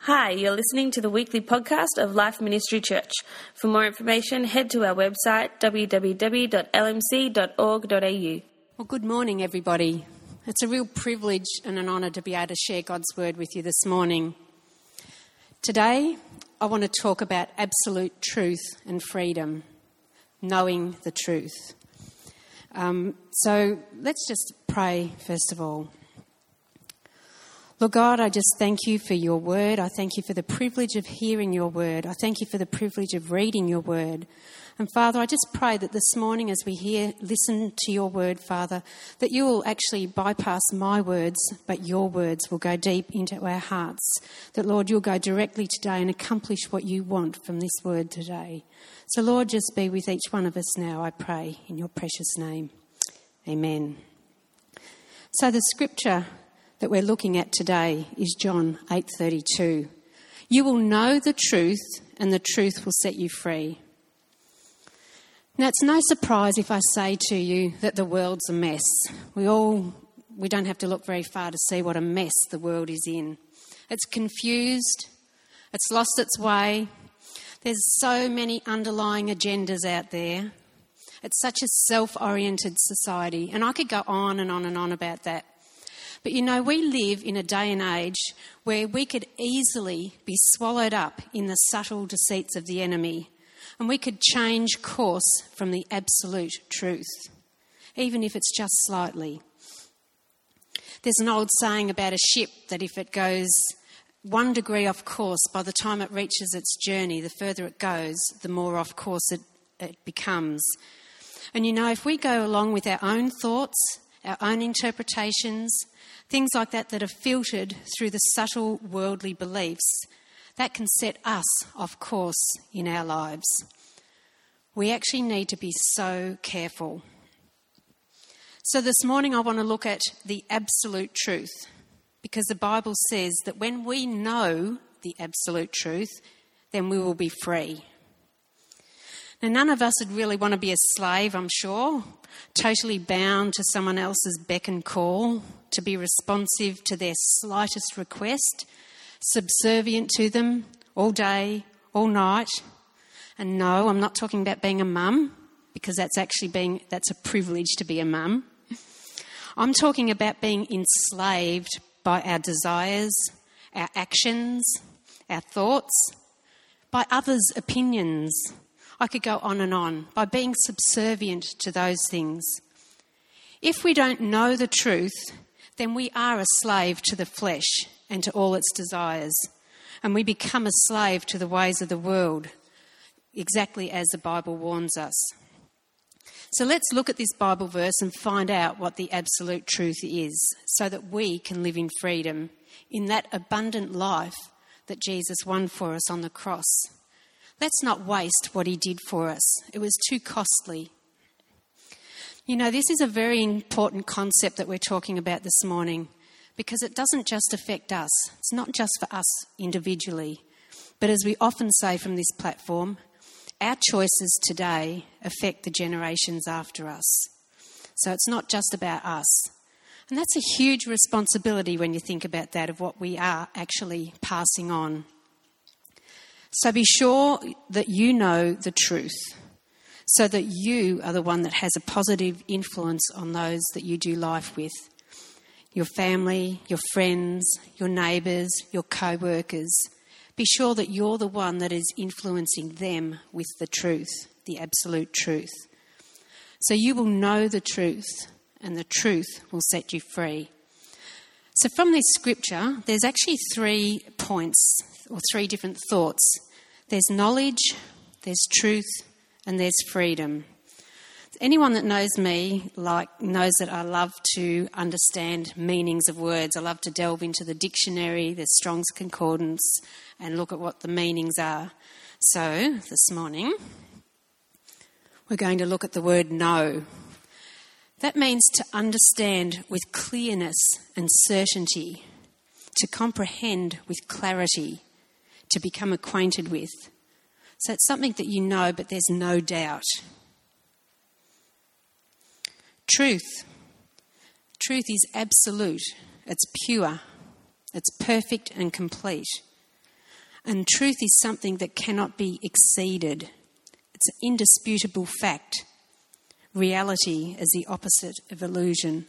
Hi, you're listening to the weekly podcast of Life Ministry Church. For more information, head to our website www.lmc.org.au. Well, good morning, everybody. It's a real privilege and an honour to be able to share God's word with you this morning. Today, I want to talk about absolute truth and freedom, knowing the truth. So let's just pray first of all. Lord God, I just thank you for your word. I thank you for the privilege of hearing your word. I thank you for the privilege of reading your word. And Father, I just pray that this morning as we listen to your word, Father, that you will actually bypass my words, but your words will go deep into our hearts. That, Lord, you'll go directly today and accomplish what you want from this word today. So, Lord, just be with each one of us now, I pray, in your precious name. Amen. So the scripture that we're looking at today is John 8:32. You will know the truth, and the truth will set you free. Now, it's no surprise if I say to you that the world's a mess. We don't have to look very far to see what a mess the world is in. It's confused. It's lost its way. There's so many underlying agendas out there. It's such a self-oriented society. And I could go on and on and on about that. But you know, we live in a day and age where we could easily be swallowed up in the subtle deceits of the enemy, and we could change course from the absolute truth, even if it's just slightly. There's an old saying about a ship that if it goes 1 degree off course, by the time it reaches its journey, the further it goes, the more off course it becomes. And you know, if we go along with our own thoughts, our own interpretations, things like that are filtered through the subtle worldly beliefs, that can set us off course in our lives. We actually need to be so careful. So this morning I want to look at the absolute truth, because the Bible says that when we know the absolute truth, then we will be free. Now, none of us would really want to be a slave, I'm sure, totally bound to someone else's beck and call, to be responsive to their slightest request, subservient to them all day, all night. And no, I'm not talking about being a mum, because that's a privilege to be a mum. I'm talking about being enslaved by our desires, our actions, our thoughts, by others' opinions. I could go on, by being subservient to those things. If we don't know the truth, then we are a slave to the flesh and to all its desires, and we become a slave to the ways of the world, exactly as the Bible warns us. So let's look at this Bible verse and find out what the absolute truth is, so that we can live in freedom, in that abundant life that Jesus won for us on the cross. Let's not waste what he did for us. It was too costly. You know, this is a very important concept that we're talking about this morning, because it doesn't just affect us. It's not just for us individually. But as we often say from this platform, our choices today affect the generations after us. So it's not just about us. And that's a huge responsibility when you think about that, of what we are actually passing on. So be sure that you know the truth, so that you are the one that has a positive influence on those that you do life with. Your family, your friends, your neighbours, your co-workers. Be sure that you're the one that is influencing them with the truth, the absolute truth. So you will know the truth, and the truth will set you free. So from this scripture, there's actually 3 points, or 3 different thoughts. There's knowledge, there's truth, and there's freedom. Anyone that knows me knows that I love to understand meanings of words. I love to delve into the dictionary, the Strong's Concordance, and look at what the meanings are. So this morning, we're going to look at the word know. That means to understand with clearness and certainty, to comprehend with clarity, to become acquainted with. So it's something that you know, but there's no doubt. Truth. Truth is absolute. It's pure. It's perfect and complete. And truth is something that cannot be exceeded. It's an indisputable fact. Reality is the opposite of illusion.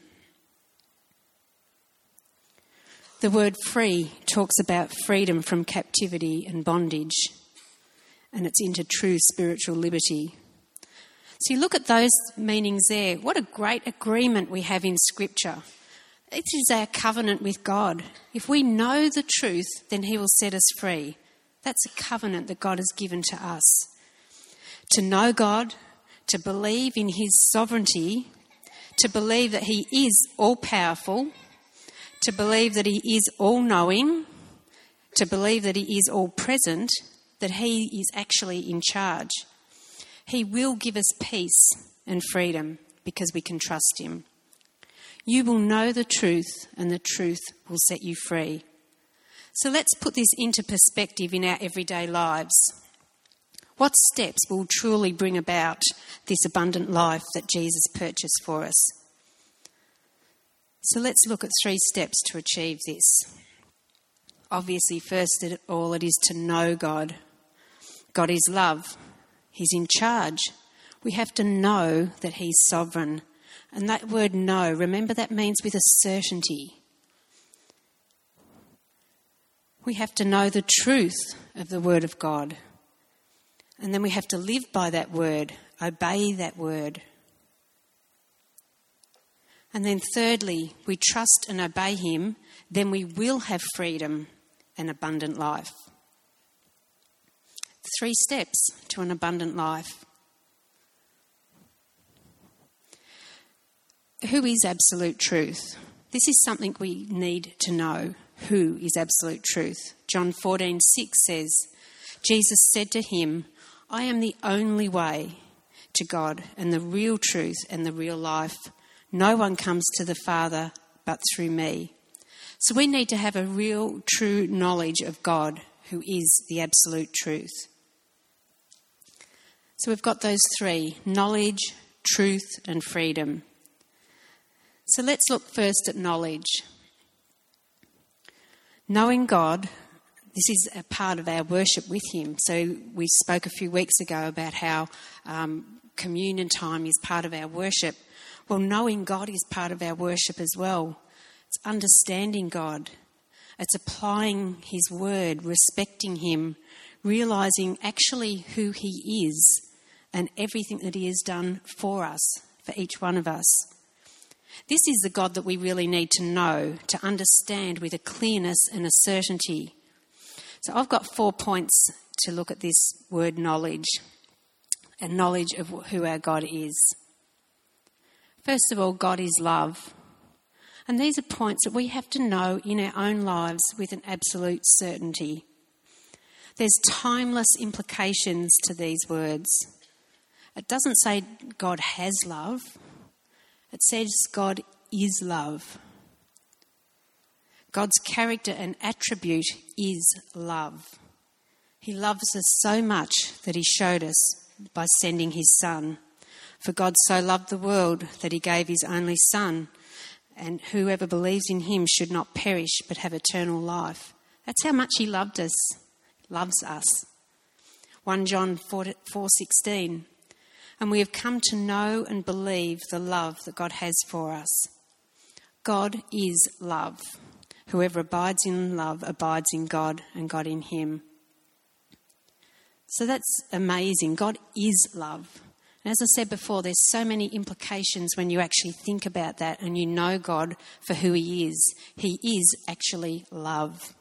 The word free talks about freedom from captivity and bondage, and it's into true spiritual liberty. So you look at those meanings there. What a great agreement we have in Scripture. It is our covenant with God. If we know the truth, then he will set us free. That's a covenant that God has given to us. To know God, to believe in his sovereignty, to believe that he is all-powerful, to believe that he is all-knowing, to believe that he is all-present, that he is actually in charge. He will give us peace and freedom because we can trust him. You will know the truth, and the truth will set you free. So let's put this into perspective in our everyday lives. What steps will truly bring about this abundant life that Jesus purchased for us? So let's look at 3 steps to achieve this. Obviously, first of all, it is to know God. God is love. He's in charge. We have to know that he's sovereign. And that word know, remember, that means with a certainty. We have to know the truth of the word of God. And then we have to live by that word, obey that word. And then thirdly, we trust and obey him, then we will have freedom and abundant life. 3 steps to an abundant life. Who is absolute truth? This is something we need to know. Who is absolute truth? John 14:6 says, Jesus said to him, I am the only way to God and the real truth and the real life. No one comes to the Father but through me. So we need to have a real, true knowledge of God, who is the absolute truth. So we've got those 3, knowledge, truth and freedom. So let's look first at knowledge. Knowing God, this is a part of our worship with him. So we spoke a few weeks ago about how communion time is part of our worship. Well, knowing God is part of our worship as well. It's understanding God. It's applying his word, respecting him, realising actually who he is and everything that he has done for us, for each one of us. This is the God that we really need to know, to understand with a clearness and a certainty. So I've got 4 points to look at this word knowledge, and knowledge of who our God is. First of all, God is love. And these are points that we have to know in our own lives with an absolute certainty. There's timeless implications to these words. It doesn't say God has love. It says God is love. God's character and attribute is love. He loves us so much that he showed us by sending his Son. For God so loved the world that he gave his only Son, and whoever believes in him should not perish but have eternal life. That's how much he loved us, loves us. 1 John 4:16. And we have come to know and believe the love that God has for us. God is love. Whoever abides in love abides in God and God in him. So that's amazing. God is love. And as I said before, there's so many implications when you actually think about that and you know God for who he is. He is actually love.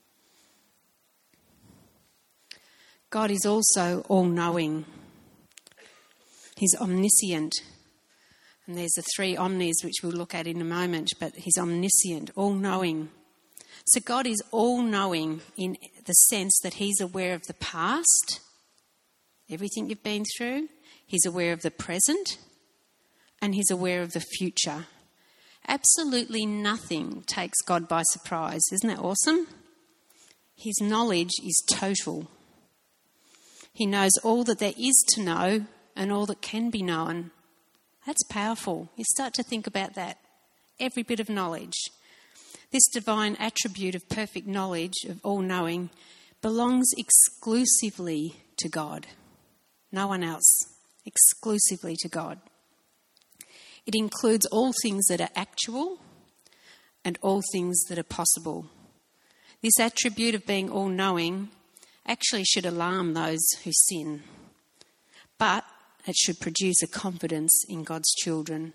God is also all-knowing. He's omniscient. And there's the 3 omnis which we'll look at in a moment, but he's omniscient, all-knowing. So God is all-knowing in the sense that he's aware of the past, everything you've been through. He's aware of the present and he's aware of the future. Absolutely nothing takes God by surprise. Isn't that awesome? His knowledge is total. He knows all that there is to know and all that can be known. That's powerful. You start to think about that. Every bit of knowledge. This divine attribute of perfect knowledge, of all-knowing, belongs exclusively to God. No one else. Exclusively to God. It includes all things that are actual and all things that are possible. This attribute of being all-knowing actually should alarm those who sin, but it should produce a confidence in God's children.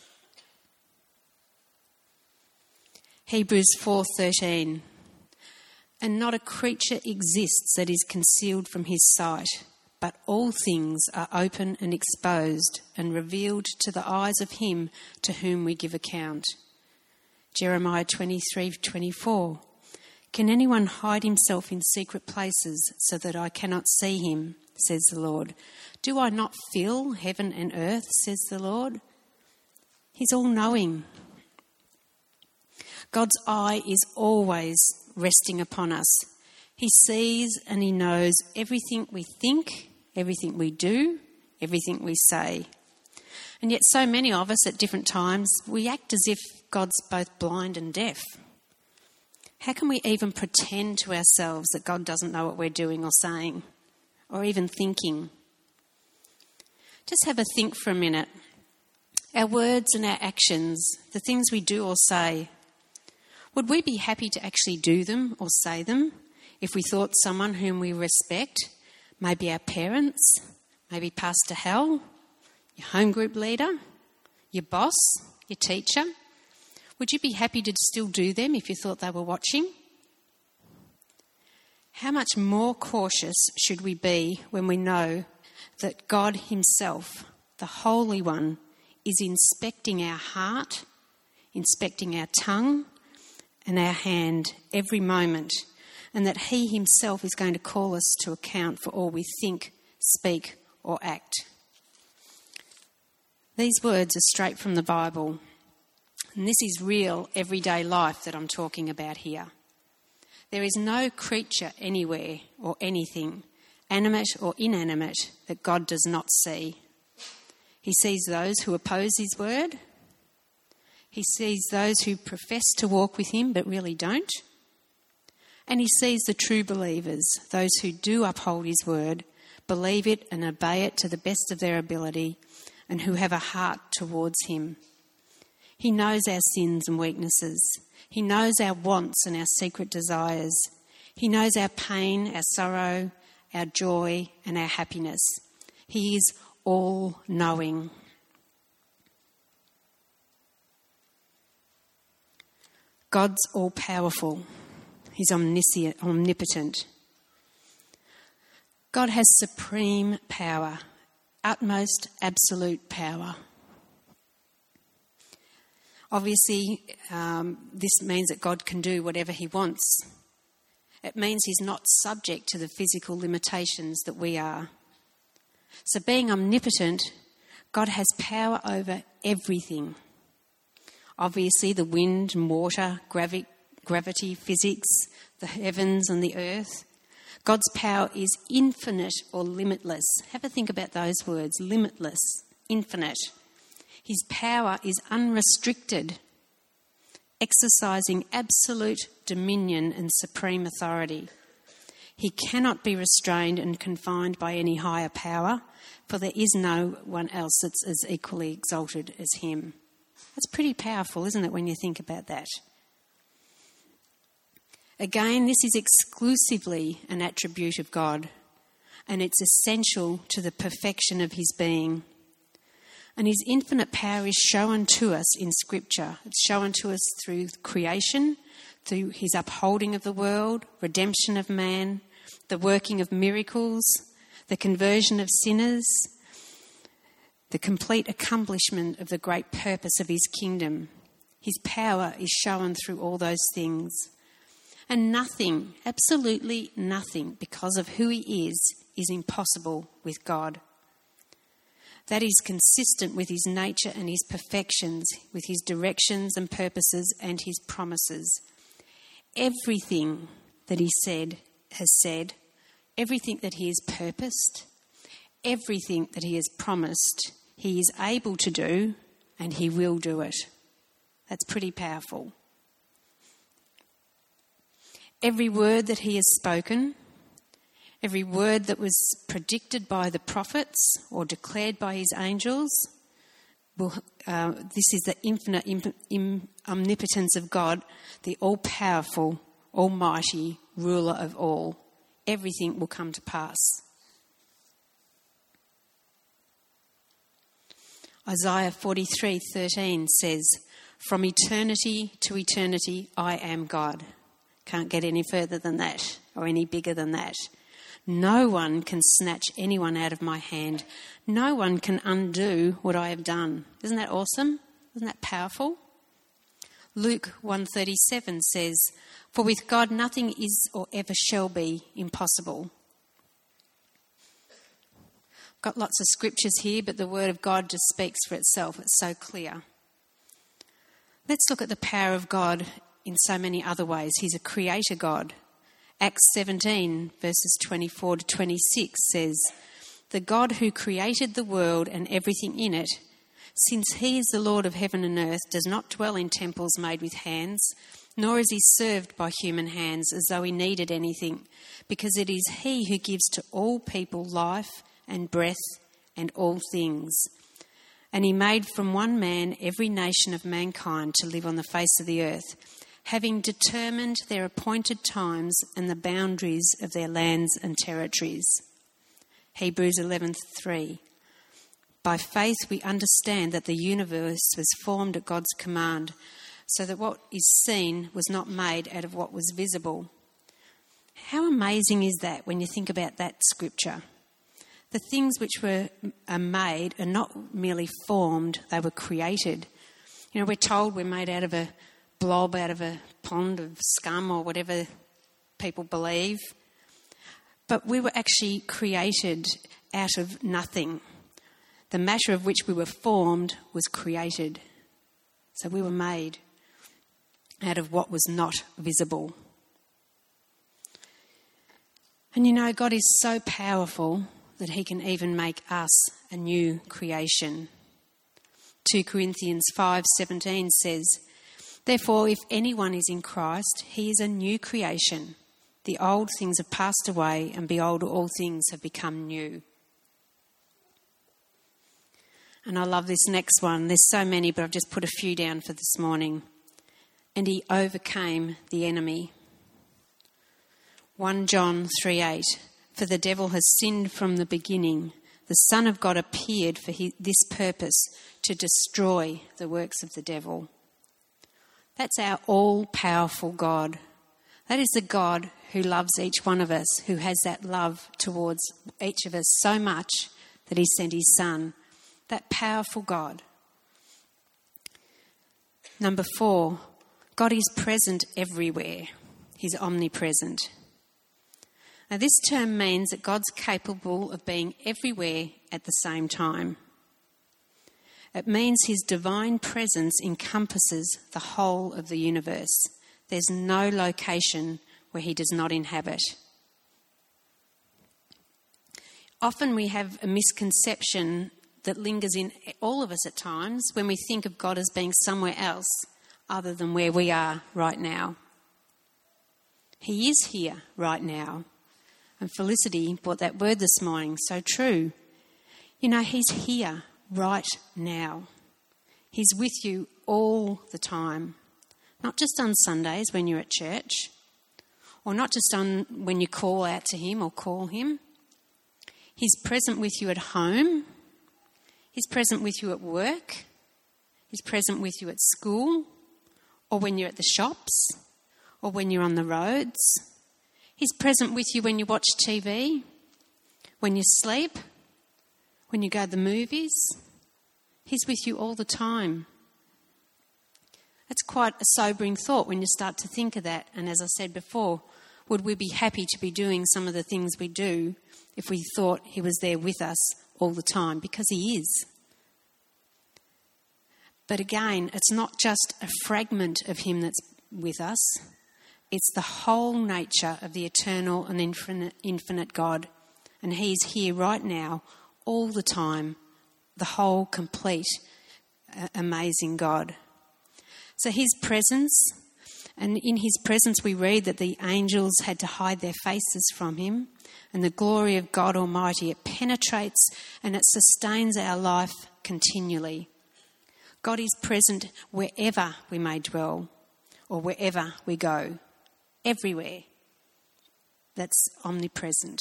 Hebrews 4:13. And not a creature exists that is concealed from his sight, but all things are open and exposed and revealed to the eyes of him to whom we give account. Jeremiah 23:24. Can anyone hide himself in secret places so that I cannot see him, says the Lord? Do I not fill heaven and earth, says the Lord? He's all-knowing. God's eye is always resting upon us. He sees and he knows everything we think, everything we do, everything we say. And yet so many of us at different times, we act as if God's both blind and deaf. How can we even pretend to ourselves that God doesn't know what we're doing or saying, or even thinking? Just have a think for a minute. Our words and our actions, the things we do or say, would we be happy to actually do them or say them if we thought someone whom we respect, maybe our parents, maybe Pastor Hal, your home group leader, your boss, your teacher, would you be happy to still do them if you thought they were watching? How much more cautious should we be when we know that God himself, the Holy One, is inspecting our heart, inspecting our tongue and our hand every moment, and that he himself is going to call us to account for all we think, speak or act. These words are straight from the Bible, and this is real everyday life that I'm talking about here. There is no creature anywhere or anything, animate or inanimate, that God does not see. He sees those who oppose his word. He sees those who profess to walk with him but really don't. And he sees the true believers, those who do uphold his word, believe it and obey it to the best of their ability, and who have a heart towards him. He knows our sins and weaknesses. He knows our wants and our secret desires. He knows our pain, our sorrow, our joy and our happiness. He is all-knowing. God's all-powerful. He's omniscient, omnipotent. God has supreme power, utmost absolute power. Obviously, this means that God can do whatever he wants. It means he's not subject to the physical limitations that we are. So being omnipotent, God has power over everything. Obviously, the wind and water, gravity, physics, the heavens and the earth. God's power is infinite or limitless. Have a think about those words, limitless, infinite. His power is unrestricted, exercising absolute dominion and supreme authority. He cannot be restrained and confined by any higher power, for there is no one else that's as equally exalted as him. That's pretty powerful, isn't it, when you think about that? Again, this is exclusively an attribute of God, and it's essential to the perfection of his being. And his infinite power is shown to us in Scripture. It's shown to us through creation, through his upholding of the world, redemption of man, the working of miracles, the conversion of sinners, the complete accomplishment of the great purpose of his kingdom. His power is shown through all those things. And nothing, absolutely nothing, because of who he is impossible with God. That is consistent with his nature and his perfections, with his directions and purposes and his promises. Everything that he has said, everything that he has purposed, everything that he has promised, he is able to do, and he will do it. That's pretty powerful. Every word that he has spoken Every word that was predicted by the prophets or declared by his angels, this is the infinite omnipotence of God, the all-powerful, almighty ruler of all. Everything will come to pass. Isaiah 43:13 says, "From eternity to eternity, I am God." Can't get any further than that or any bigger than that. No one can snatch anyone out of my hand. No one can undo what I have done. Isn't that awesome? Isn't that powerful? Luke 1:37 says, "For with God nothing is or ever shall be impossible." I've got lots of scriptures here, but the word of God just speaks for itself. It's so clear. Let's look at the power of God in so many other ways. He's a creator God. Acts 17 verses 24 to 26 says, "The God who created the world and everything in it, since he is the Lord of heaven and earth, does not dwell in temples made with hands, nor is he served by human hands as though he needed anything, because it is he who gives to all people life and breath and all things. And he made from one man every nation of mankind to live on the face of the earth, having determined their appointed times and the boundaries of their lands and territories." Hebrews 11:3. "By faith we understand that the universe was formed at God's command, so that what is seen was not made out of what was visible." How amazing is that when you think about that scripture? The things which are made are not merely formed, they were created. You know, we're told we're made out of a blob, out of a pond of scum or whatever people believe. But we were actually created out of nothing. The matter of which we were formed was created. So we were made out of what was not visible. And you know, God is so powerful that he can even make us a new creation. 2 Corinthians 5:17 says, "Therefore, if anyone is in Christ, he is a new creation. The old things have passed away, and behold, all things have become new." And I love this next one. There's so many, but I've just put a few down for this morning. "And he overcame the enemy." 1 John 3:8. "For the devil has sinned from the beginning. The Son of God appeared for this purpose, to destroy the works of the devil." That's our all-powerful God. That is the God who loves each one of us, who has that love towards each of us so much that he sent his Son. That powerful God. Number 4, God is present everywhere. He's omnipresent. Now, this term means that God's capable of being everywhere at the same time. It means his divine presence encompasses the whole of the universe. There's no location where he does not inhabit. Often we have a misconception that lingers in all of us at times when we think of God as being somewhere else other than where we are right now. He is here right now. And Felicity brought that word this morning, so true. You know, he's here right now. He's with you all the time. Not just on Sundays when you're at church, or not just on when you call out to him or call him. He's present with you at home. He's present with you at work. He's present with you at school, or when you're at the shops, or when you're on the roads. He's present with you when you watch TV, when you sleep, when you go to the movies. He's with you all the time. That's quite a sobering thought when you start to think of that. And as I said before, would we be happy to be doing some of the things we do if we thought he was there with us all the time? Because he is. But again, it's not just a fragment of him that's with us. It's the whole nature of the eternal and infinite God. And he's here right now, all the time, the whole, complete, amazing God. So his presence And in his presence we read that the angels had to hide their faces from him, and the glory of God Almighty, it penetrates and it sustains our life continually. God is present wherever we may dwell or wherever we go, everywhere. That's omnipresent.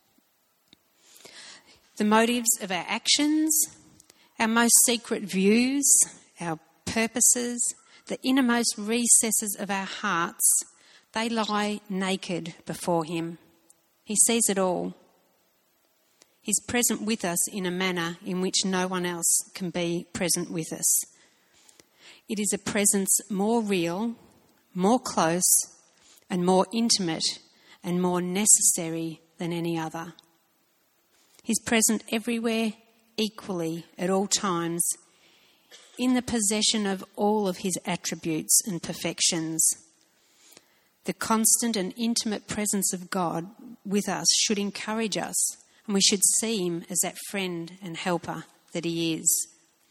The motives of our actions, our most secret views, our purposes, the innermost recesses of our hearts, they lie naked before him. He sees it all. He's present with us in a manner in which no one else can be present with us. It is a presence more real, more close, and more intimate and more necessary than any other. He's present everywhere, equally, at all times, in the possession of all of his attributes and perfections. The constant and intimate presence of God with us should encourage us, and we should see him as that friend and helper that he is.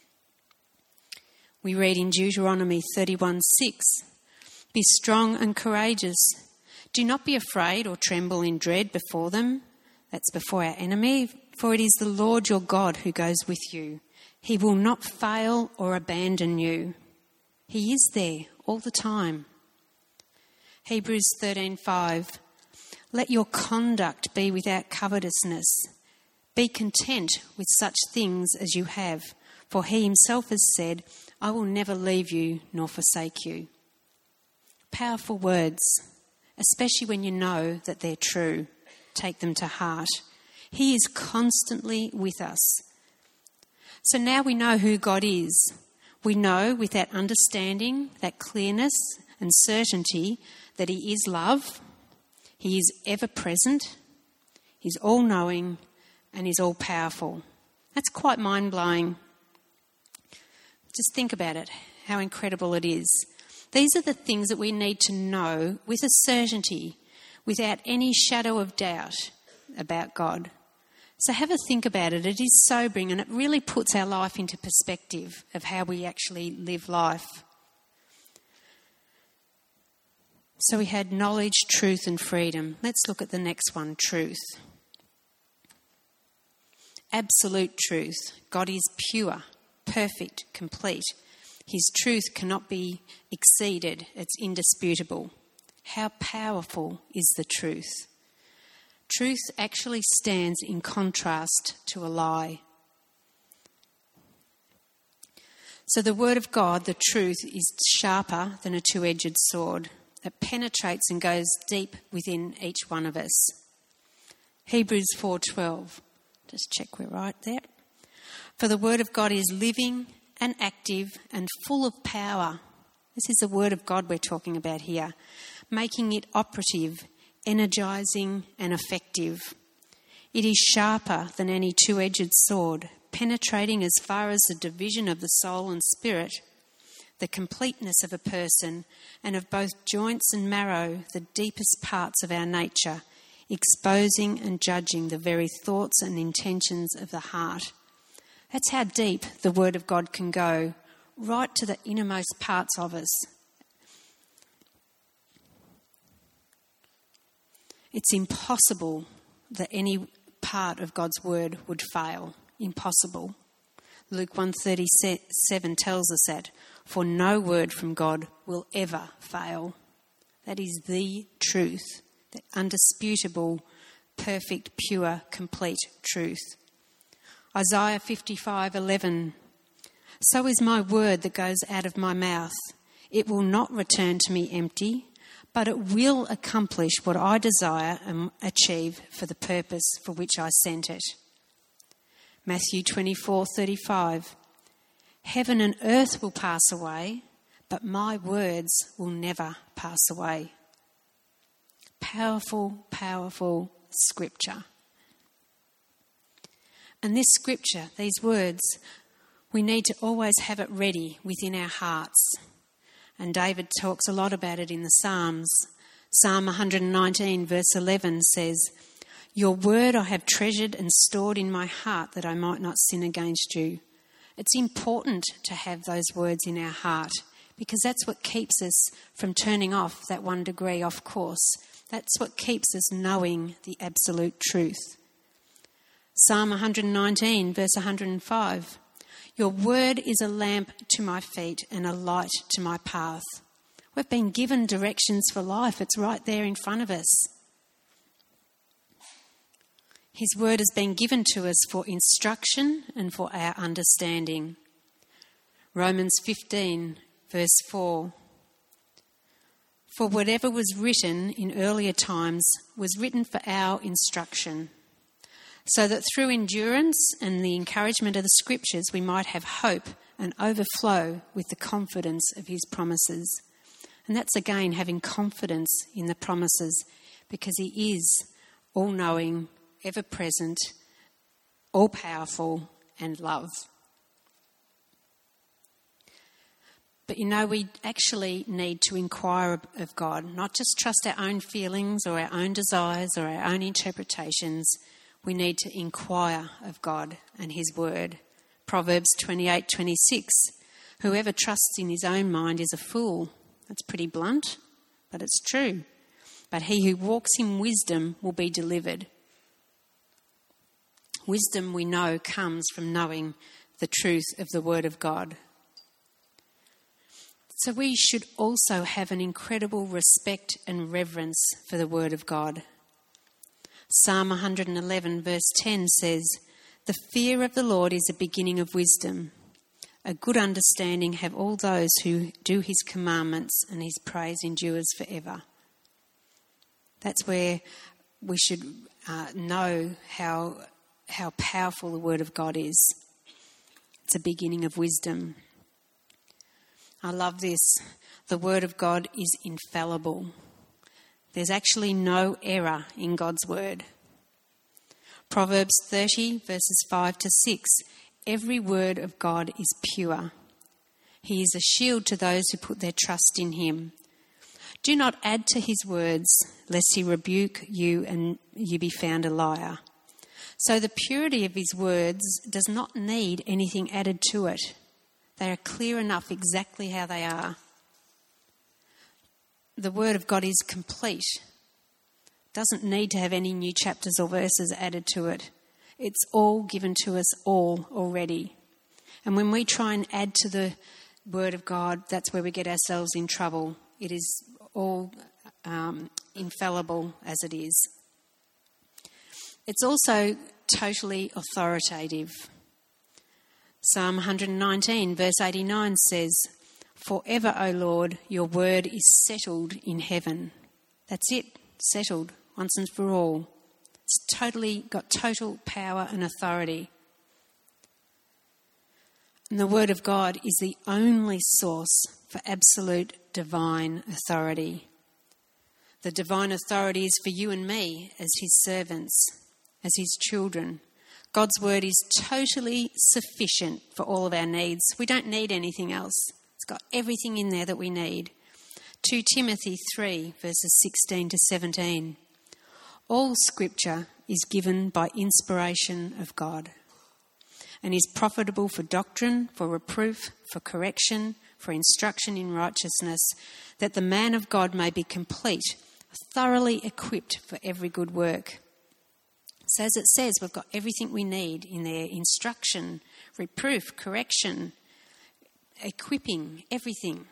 We read in Deuteronomy 31:6, "Be strong and courageous. Do not be afraid or tremble in dread before them," that's before our enemy, "for it is the Lord your God who goes with you. He will not fail or abandon you." He is there all the time. Hebrews 13:5, "Let your conduct be without covetousness. Be content with such things as you have, for he himself has said, I will never leave you nor forsake you." Powerful words, especially when you know that they're true. Take them to heart. He is constantly with us. So now we know who God is. We know with that understanding, that clearness and certainty that he is love, he is ever present, he's all-knowing, and he's all-powerful. That's quite mind-blowing. Just think about it, how incredible it is. These are the things that we need to know with a certainty, without any shadow of doubt about God. So have a think about it. It is sobering, and it really puts our life into perspective of how we actually live life. So we had knowledge, truth and freedom. Let's look at the next one, truth. Absolute truth. God is pure, perfect, complete. His truth cannot be exceeded. It's indisputable. How powerful is the truth? Truth actually stands in contrast to a lie. So the word of God, the truth, is sharper than a two-edged sword. It penetrates and goes deep within each one of us. Hebrews 4:12. Just check we're right there. "For the word of God is living and active and full of power." This is the word of God we're talking about here. Making it operative, energising and effective. It is sharper than any two-edged sword, penetrating as far as the division of the soul and spirit, the completeness of a person, and of both joints and marrow, the deepest parts of our nature, exposing and judging the very thoughts and intentions of the heart. That's how deep the word of God can go, right to the innermost parts of us. It's impossible that any part of God's word would fail. Impossible. Luke 1:37 tells us that, "For no word from God will ever fail." That is the truth, the undisputable, perfect, pure, complete truth. Isaiah 55:11, "So is my word that goes out of my mouth. It will not return to me empty, but it will accomplish what I desire and achieve for the purpose for which I sent it." Matthew 24:35, "Heaven and earth will pass away, but my words will never pass away." Powerful, powerful scripture. And this scripture, these words, we need to always have it ready within our hearts. And David talks a lot about it in the Psalms. Psalm 119 verse 11 says, "Your word I have treasured and stored in my heart that I might not sin against you." It's important to have those words in our heart because that's what keeps us from turning off that 1 degree off course. That's what keeps us knowing the absolute truth. Psalm 119, verse 105. Your word is a lamp to my feet and a light to my path. We've been given directions for life. It's right there in front of us. His word has been given to us for instruction and for our understanding. Romans 15, verse 4. For whatever was written in earlier times was written for our instruction, so that through endurance and the encouragement of the Scriptures we might have hope and overflow with the confidence of his promises. And that's again having confidence in the promises, because he is all-knowing, ever-present, all-powerful and love. But we actually need to inquire of God, not just trust our own feelings or our own desires or our own interpretations. We need to inquire of God and his word. Proverbs 28:26. Whoever trusts in his own mind is a fool. That's pretty blunt, but it's true. But he who walks in wisdom will be delivered. Wisdom, we know, comes from knowing the truth of the word of God. So we should also have an incredible respect and reverence for the word of God. Psalm 111 verse 10 says, "The fear of the Lord is the beginning of wisdom. A good understanding have all those who do his commandments, and his praise endures forever." That's where we should know how powerful the word of God is. It's a beginning of wisdom. I love this. The word of God is infallible. There's actually no error in God's word. Proverbs 30 verses 5-6. Every word of God is pure. He is a shield to those who put their trust in him. Do not add to his words, lest he rebuke you and you be found a liar. So the purity of his words does not need anything added to it. They are clear enough exactly how they are. The word of God is complete. Doesn't need to have any new chapters or verses added to it. It's all given to us all already. And when we try and add to the word of God, that's where we get ourselves in trouble. It is all infallible as it is. It's also totally authoritative. Psalm 119 verse 89 says, "Forever, O Lord, your word is settled in heaven." That's it, settled once and for all. It's totally got total power and authority. And the word of God is the only source for absolute divine authority. The divine authority is for you and me as his servants, as his children. God's word is totally sufficient for all of our needs. We don't need anything else. It's got everything in there that we need. 2 Timothy 3 verses 16-17. All scripture is given by inspiration of God and is profitable for doctrine, for reproof, for correction, for instruction in righteousness, that the man of God may be complete, thoroughly equipped for every good work. So as it says, we've got everything we need in there: instruction, reproof, correction, equipping, everything.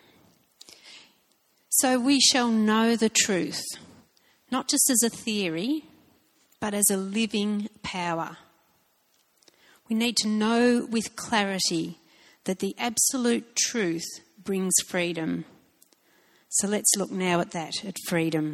So we shall know the truth, not just as a theory, but as a living power. We need to know with clarity that the absolute truth brings freedom. So let's look now at that, at freedom.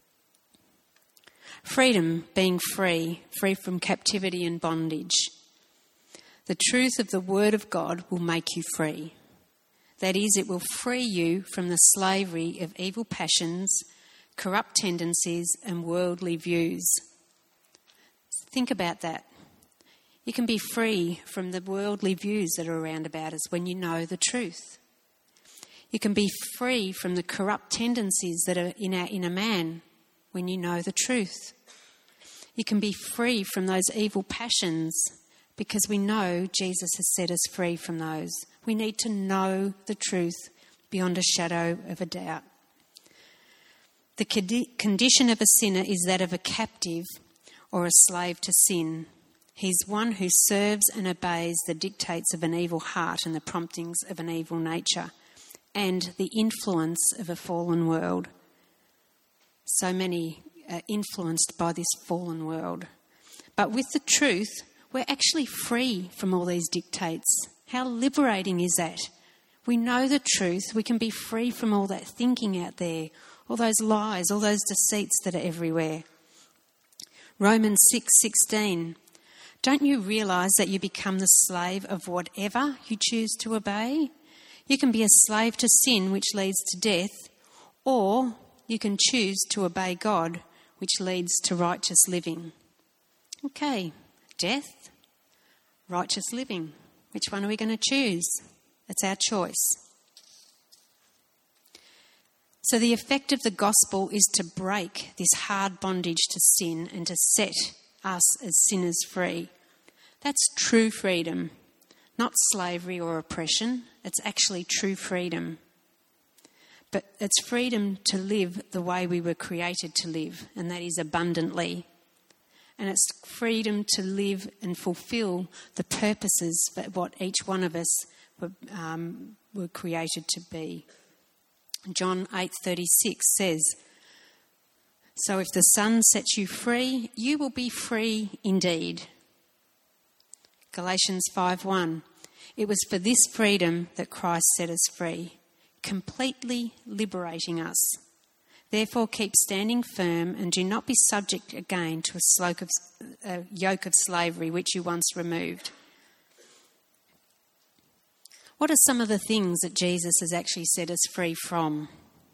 Freedom, being free from captivity and bondage. The truth of the word of God will make you free. That is, it will free you from the slavery of evil passions, corrupt tendencies and worldly views. Think about that. You can be free from the worldly views that are around about us when you know the truth. You can be free from the corrupt tendencies that are in our inner man when you know the truth. You can be free from those evil passions because we know Jesus has set us free from those. We need to know the truth beyond a shadow of a doubt. The condition of a sinner is that of a captive or a slave to sin. He's one who serves and obeys the dictates of an evil heart and the promptings of an evil nature and the influence of a fallen world. So many are influenced by this fallen world. But with the truth, we're actually free from all these dictates. How liberating is that? We know the truth. We can be free from all that thinking out there, all those lies, all those deceits that are everywhere. Romans 6:16. Don't you realise that you become the slave of whatever you choose to obey? You can be a slave to sin, which leads to death, or you can choose to obey God, which leads to righteous living. Okay, death, righteous living. Which one are we going to choose? It's our choice. So the effect of the gospel is to break this hard bondage to sin and to set us as sinners free. That's true freedom, not slavery or oppression. It's actually true freedom. But it's freedom to live the way we were created to live, and that is abundantly. And it's freedom to live and fulfil the purposes for what each one of us were created to be. John 8:36 says, "So if the Son sets you free, you will be free indeed." Galatians 5:1, "It was for this freedom that Christ set us free, completely liberating us. Therefore keep standing firm and do not be subject again to a yoke of slavery which you once removed." What are some of the things that Jesus has actually set us free from?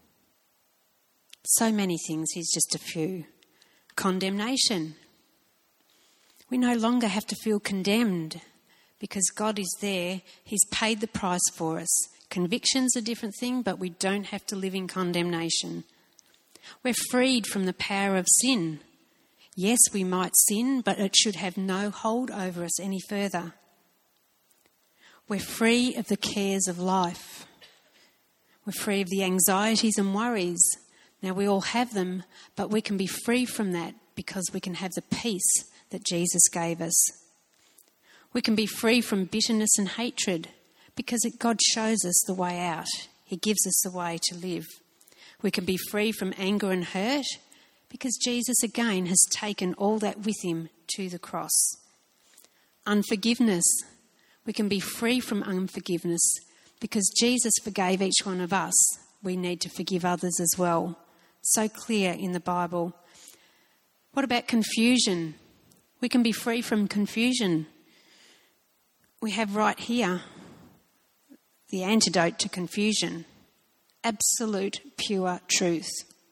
So many things, here's just a few. Condemnation. We no longer have to feel condemned because God is there. He's paid the price for us. Conviction's a different thing, but we don't have to live in condemnation. We're freed from the power of sin. Yes, we might sin, but it should have no hold over us any further. We're free of the cares of life. We're free of the anxieties and worries. Now, we all have them, but we can be free from that because we can have the peace that Jesus gave us. We can be free from bitterness and hatred because God shows us the way out. He gives us the way to live. We can be free from anger and hurt because Jesus again has taken all that with him to the cross. Unforgiveness. We can be free from unforgiveness because Jesus forgave each one of us. We need to forgive others as well. So clear in the Bible. What about confusion? We can be free from confusion. We have right here the antidote to confusion. Absolute, pure truth.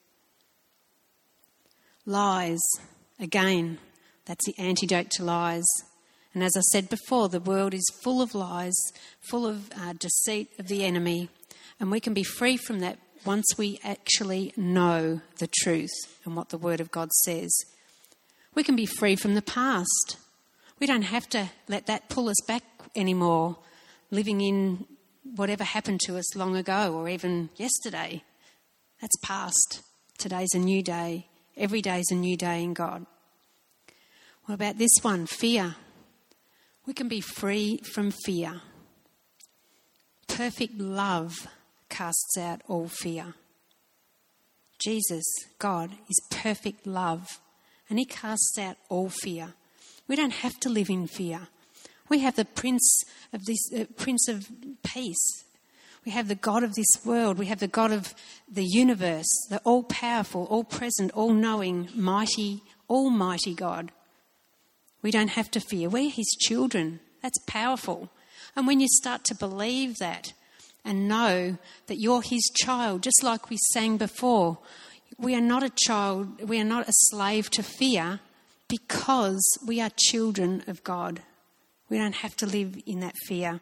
Lies. Again, that's the antidote to lies. And as I said before, the world is full of lies, full of deceit of the enemy. And we can be free from that once we actually know the truth and what the Word of God says. We can be free from the past. We don't have to let that pull us back anymore, living in whatever happened to us long ago or even yesterday. That's past. Today's a new day. Every day is a new day in God. What about this one? Fear. We can be free from fear. Perfect love casts out all fear. Jesus, God, is perfect love, and he casts out all fear. We don't have to live in fear. We have the Prince of Peace. We have the God of this world. We have the God of the universe, the all-powerful, all-present, all-knowing, mighty, almighty God. We don't have to fear. We're his children. That's powerful. And when you start to believe that and know that you're his child, just like we sang before, we are not a child, we are not a slave to fear because we are children of God. We don't have to live in that fear.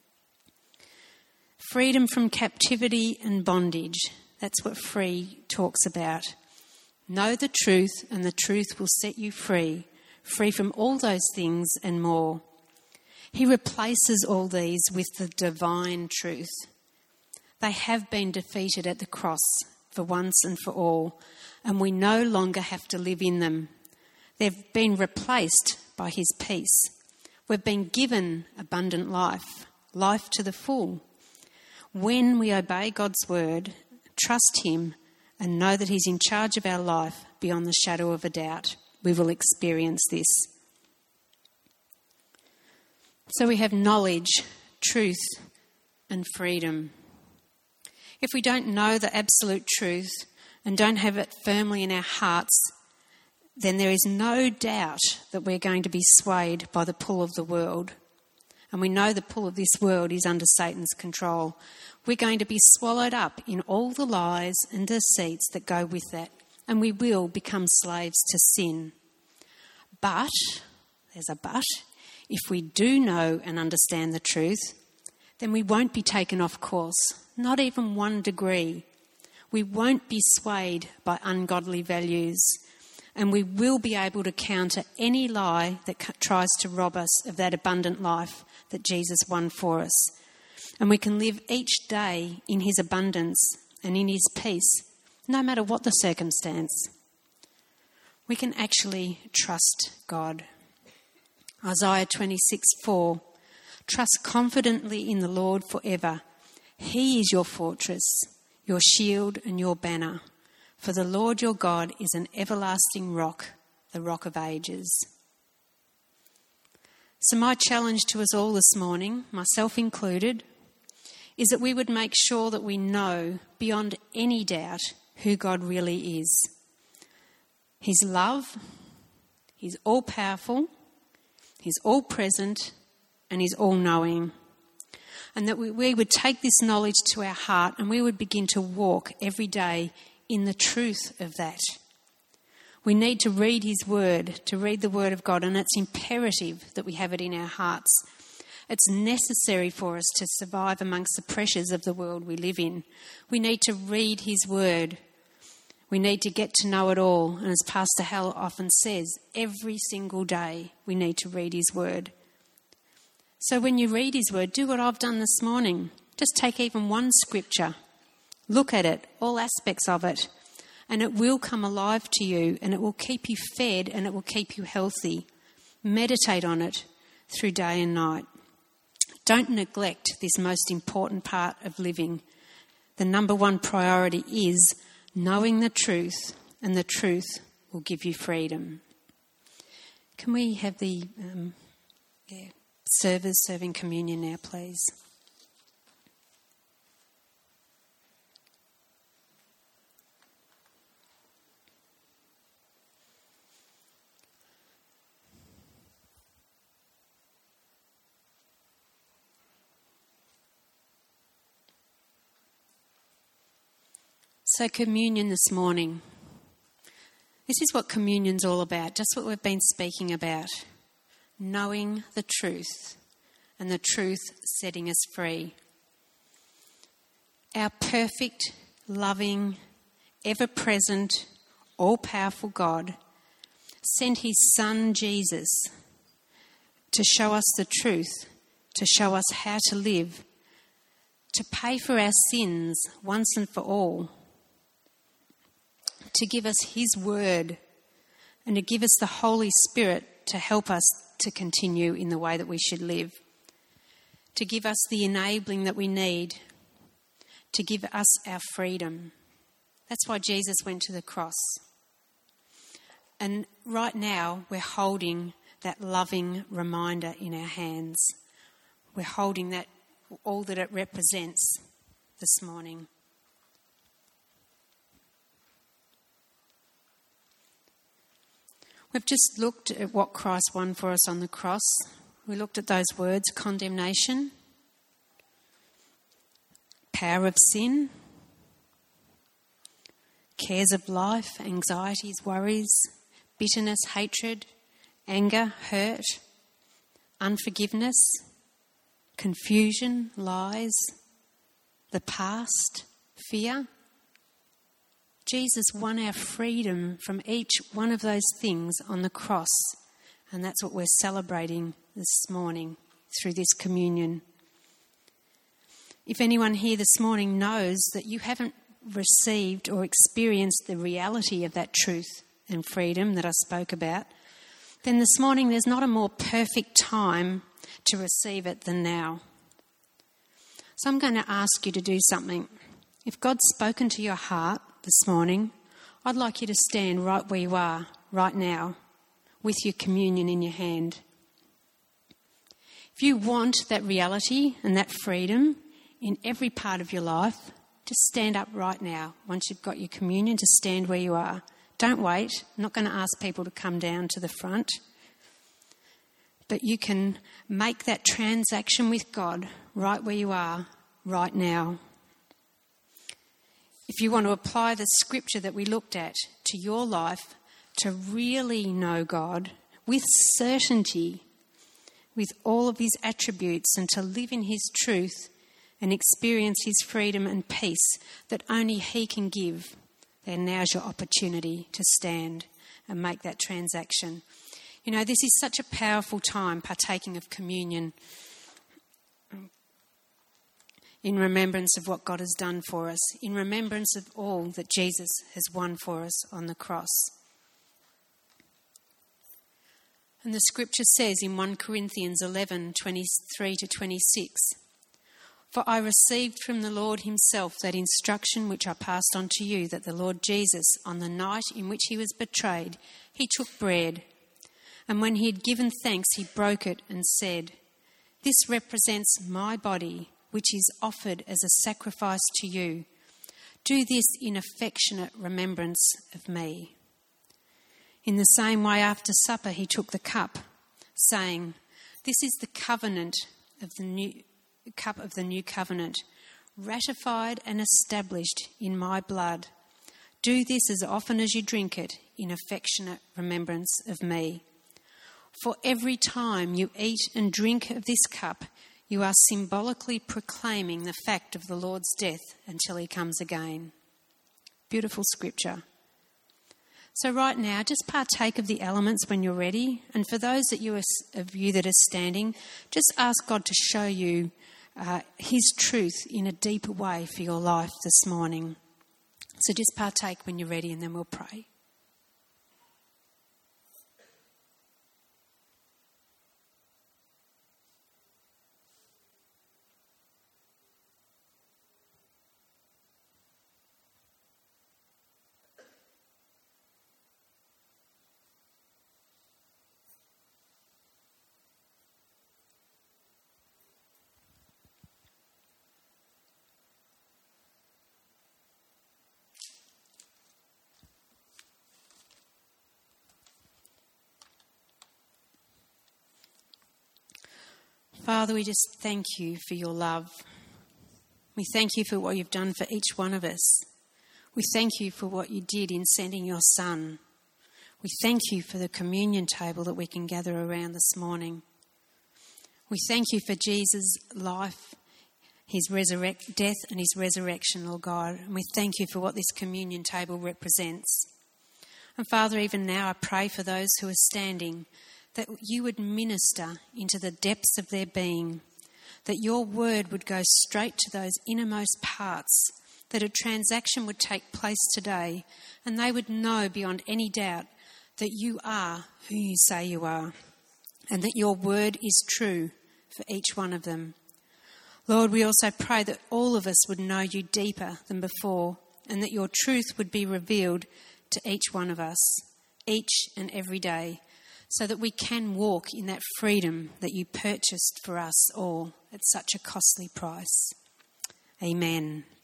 Freedom from captivity and bondage. That's what free talks about. Know the truth and the truth will set you free. Free from all those things and more. He replaces all these with the divine truth. They have been defeated at the cross for once and for all, and we no longer have to live in them. They've been replaced by his peace. We've been given abundant life, life to the full. When we obey God's word, trust him, and know that he's in charge of our life beyond the shadow of a doubt, we will experience this. So we have knowledge, truth, and freedom. If we don't know the absolute truth and don't have it firmly in our hearts, then there is no doubt that we're going to be swayed by the pull of the world. And we know the pull of this world is under Satan's control. We're going to be swallowed up in all the lies and deceits that go with that, and we will become slaves to sin. But, there's a but, if we do know and understand the truth, then we won't be taken off course, not even 1 degree. We won't be swayed by ungodly values, and we will be able to counter any lie that tries to rob us of that abundant life that Jesus won for us. And we can live each day in his abundance and in his peace, no matter what the circumstance. We can actually trust God. Isaiah 26:4, trust confidently in the Lord forever. He is your fortress, your shield and your banner. For the Lord your God is an everlasting rock, the rock of ages. So my challenge to us all this morning, myself included, is that we would make sure that we know beyond any doubt who God really is. His love, he's all-powerful, he's all-present, and he's all-knowing. And that we would take this knowledge to our heart and we would begin to walk every day in the truth of that. We need to read his word, to read the word of God, and it's imperative that we have it in our hearts. It's necessary for us to survive amongst the pressures of the world we live in. We need to read his word. We need to get to know it all. And as Pastor Hal often says, every single day we need to read his word. So when you read his word, do what I've done this morning. Just take even one scripture. Look at it, all aspects of it, and it will come alive to you, and it will keep you fed, and it will keep you healthy. Meditate on it through day and night. Don't neglect this most important part of living. The number one priority is knowing the truth, and the truth will give you freedom. Can we have the servers serving communion now, please? So communion this morning. This is what communion's all about, just what we've been speaking about. Knowing the truth and the truth setting us free. Our perfect, loving, ever-present, all-powerful God sent his Son Jesus to show us the truth, to show us how to live, to pay for our sins once and for all, to give us his word and to give us the Holy Spirit to help us to continue in the way that we should live, to give us the enabling that we need, to give us our freedom. That's why Jesus went to the cross. And right now we're holding that loving reminder in our hands. We're holding that, all that it represents this morning. We've just looked at what Christ won for us on the cross. We looked at those words: condemnation, power of sin, cares of life, anxieties, worries, bitterness, hatred, anger, hurt, unforgiveness, confusion, lies, the past, fear. Jesus won our freedom from each one of those things on the cross, and that's what we're celebrating this morning through this communion. if anyone here this morning knows that you haven't received or experienced the reality of that truth and freedom that I spoke about, then this morning there's not a more perfect time to receive it than now. So I'm going to ask you to do something. If God's spoken to your heart this morning, I'd like you to stand right where you are right now with your communion in your hand. If you want that reality and that freedom in every part of your life, just stand up right now. Once you've got your communion, just stand where you are. Don't wait. I'm not going to ask people to come down to the front. But you can make that transaction with God right where you are right now. If you want to apply the scripture that we looked at to your life, to really know God with certainty, with all of his attributes, and to live in his truth and experience his freedom and peace that only he can give, then now's your opportunity to stand and make that transaction. You know, this is such a powerful time, partaking of communion, in remembrance of what God has done for us, in remembrance of all that Jesus has won for us on the cross. And the scripture says in 1 Corinthians 11:23-26, "For I received from the Lord himself that instruction which I passed on to you, that the Lord Jesus, on the night in which he was betrayed, he took bread. And when he had given thanks, he broke it and said, 'This represents my body, which is offered as a sacrifice to you. Do this in affectionate remembrance of me.' In the same way, after supper, he took the cup, saying, 'This is the covenant of the new cup of the new covenant, ratified and established in my blood. Do this as often as you drink it in affectionate remembrance of me. For every time you eat and drink of this cup, you are symbolically proclaiming the fact of the Lord's death until he comes again.'" Beautiful scripture. So right now, just partake of the elements when you're ready. And for those of you that are standing, just ask God to show you his truth in a deeper way for your life this morning. So just partake when you're ready, and then we'll pray. Father, we just thank you for your love. We thank you for what you've done for each one of us. We thank you for what you did in sending your Son. We thank you for the communion table that we can gather around this morning. We thank you for Jesus' life, his death and his resurrection, Lord God. And we thank you for what this communion table represents. And Father, even now I pray for those who are standing, that you would minister into the depths of their being, that your word would go straight to those innermost parts, that a transaction would take place today, and they would know beyond any doubt that you are who you say you are, and that your word is true for each one of them. Lord, we also pray that all of us would know you deeper than before, and that your truth would be revealed to each one of us, each and every day, so that we can walk in that freedom that you purchased for us all at such a costly price. Amen.